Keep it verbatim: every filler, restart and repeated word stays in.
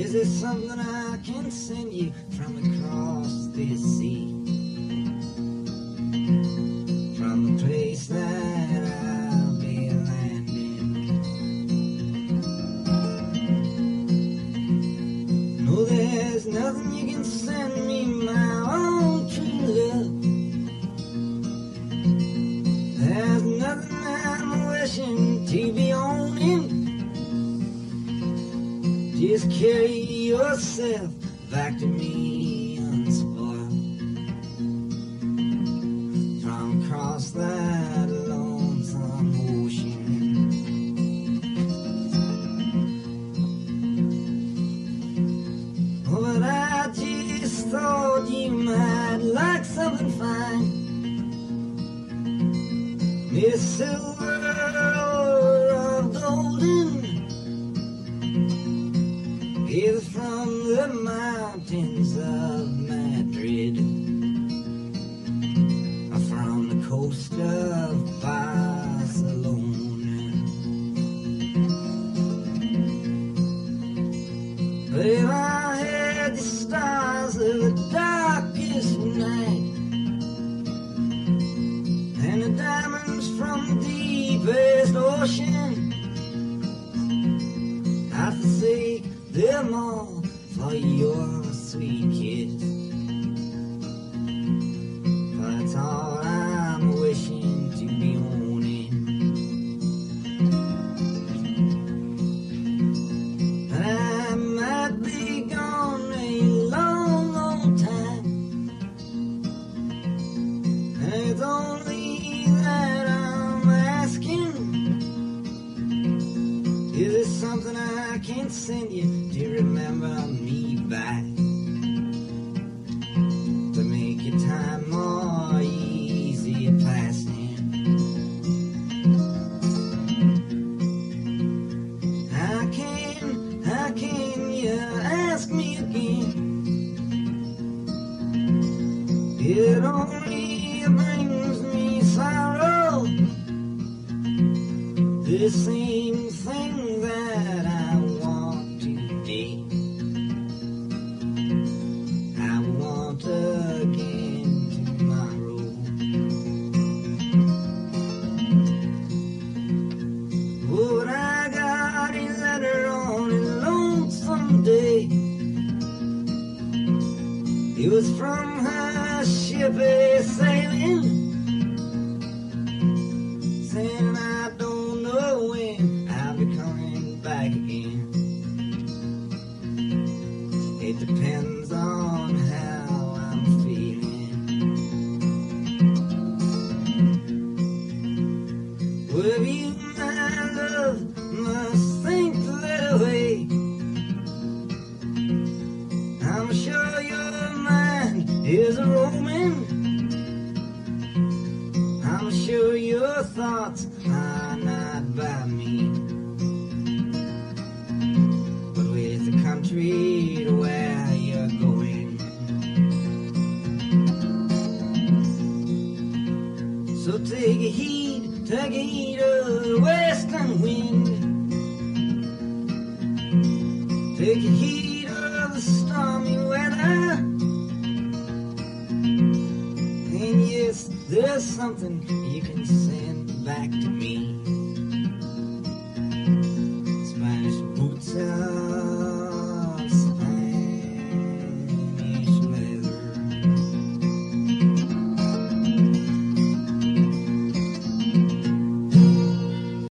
Is there something I can send you from across this sea? From the place that I'll be landing. No, there's nothing you can send me, my own true love. There's nothing I'm wishing to be owning. Just carry yourself back to me unspoiled from across that lonesome ocean. Oh, but I just thought you might like something fine, made of silver or of golden. Either from the mountains of Madrid or from the coast of Barcelona. But if I had the stars of the darkest night and the diamonds from the deepest ocean, I'd forsake them all for your sweet kiss. For that's all I'm wishing to be owning. And I might be gone a long, long time, and it's only that I'm asking. Is there something I can send you to remember me by, to make your time more easy passing? How can, how can you ask me again? It only brings me sorrow, the same thing that I want today, I want again tomorrow. But I got a letter on a lonesome day. It was from her ship a sailing, saying I don't know when I'll be coming back again. It depends on how I'm feeling. Well, you, my love, must think that way. I'm sure your mind is a roaming. I'm sure your thoughts are not by me, but with the country to where you're going. So take a heed, take a heed of the western wind. Take a heed of the stormy weather. And yes, there's something you can send back to me.